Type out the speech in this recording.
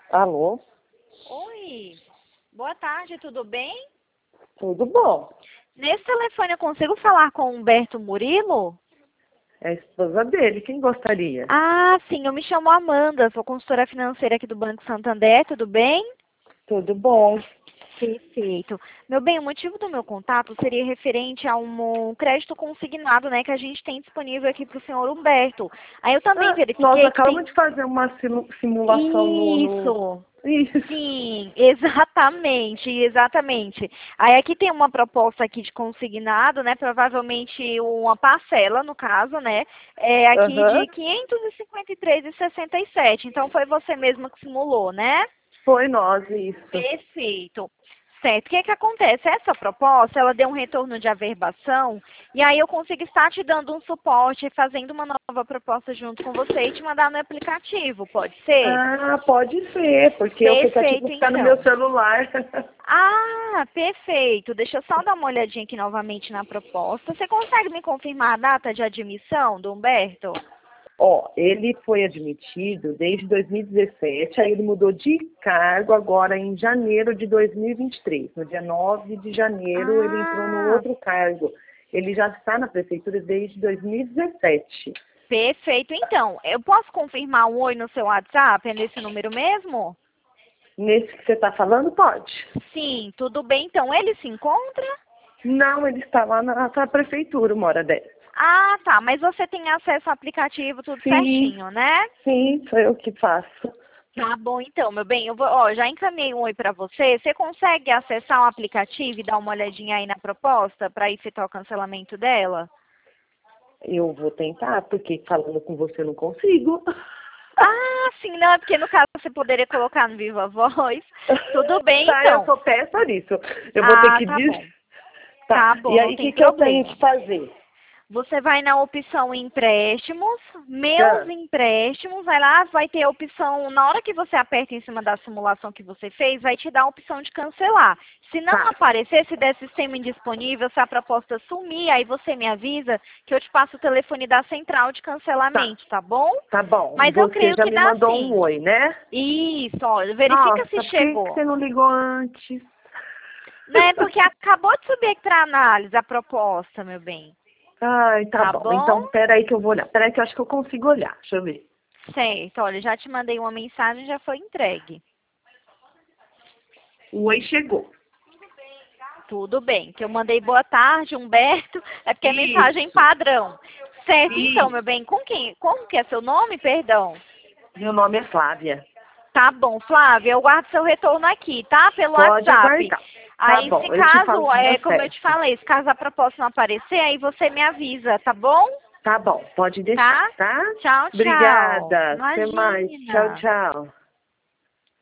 Alô? Oi, boa tarde, tudo bem? Tudo bom? Nesse telefone eu consigo falar com o Humberto Murilo? É a esposa dele, quem gostaria? Ah, sim, eu me chamo Amanda, sou consultora financeira aqui do Banco Santander, tudo bem? Tudo bom? Perfeito. Meu bem, o motivo do meu contato seria referente a um crédito consignado, né, que a gente tem disponível aqui para o senhor Humberto. Aí eu também Nós verifiquei que acabamos tem... de fazer uma simulação no... Isso! Isso. Sim, exatamente, exatamente. Aí aqui tem uma proposta aqui de consignado, né? Provavelmente uma parcela, no caso, né? É aqui Aham. de 553,67. Então foi você mesma que simulou, né? Foi nós, isso. Perfeito. Certo. O que é que acontece? Essa proposta, ela deu um retorno de averbação, e aí eu consigo estar te dando um suporte, fazendo uma nova proposta junto com você e te mandar no aplicativo, pode ser? Pode ser, porque o aplicativo Perfeito, fica no meu então. celular. Ah, perfeito. Deixa eu só dar uma olhadinha aqui novamente na proposta. Você consegue me confirmar a data de admissão do Humberto? Ó, ele foi admitido desde 2017, aí ele mudou de cargo agora em janeiro de 2023. No dia 9 de janeiro ele entrou no Ah, outro cargo. Ele já está na prefeitura desde 2017. perfeito. Então, eu posso confirmar um oi no seu WhatsApp? É nesse número mesmo? Nesse que você está falando, pode. Sim, tudo bem. Então, ele se encontra? Não, ele está lá na prefeitura, uma hora dessa. Ah, tá. Mas você tem acesso ao aplicativo tudo Sim, certinho, né? sim, sou eu que faço. Tá bom, então, meu bem. Eu vou, ó, já encaminhei um oi para você. Você consegue acessar o aplicativo e dar uma olhadinha aí na proposta para efetuar o cancelamento dela? Eu vou tentar, porque falando com você eu não consigo. Ah, sim, não, é porque no caso você poderia colocar no Viva Voz. Tudo bem, Tá, eu então. sou péssima nisso. Eu vou ter Ah, que tá dizer. bom. Tá, Tá e bom, não aí o tem que eu tenho problema. que fazer? Você vai na opção empréstimos, meus Ah, empréstimos, vai lá, vai ter a opção, na hora que você aperta em cima da simulação que você fez, vai te dar a opção de cancelar. Se não tá, aparecer, se der sistema indisponível, se a proposta sumir, aí você me avisa que eu te passo o telefone da central de tá, cancelamento, tá bom? tá bom. E Mas eu você creio já que me dá mandou um sim. oi, né? Isso, olha, verifica se Nossa, por que que chegou. você não ligou antes? Né, porque acabou de subir aqui para análise a proposta, meu bem. Ai, tá Tá bom. bom? Então, peraí que eu vou olhar. Peraí que eu acho que eu consigo olhar. Deixa eu ver. Certo, olha, já te mandei uma mensagem, já foi entregue. O oi chegou. Tudo bem, que eu mandei boa tarde, Humberto, é porque é mensagem Isso, padrão. Certo, então, meu isso. bem, com quem? Como que é seu nome, perdão? Meu nome é Flávia. Tá bom, Flávia, eu guardo seu retorno aqui, tá? Pelo Pode WhatsApp. aguardar. Tá Aí, se bom, eu te falo caso, se deu como eu te certo. falei, se caso a proposta não aparecer, aí você me avisa, tá bom? Tá bom, pode deixar, Tá? tá? Tchau, tchau. Obrigada. Até mais. Tchau, Imagina. tchau.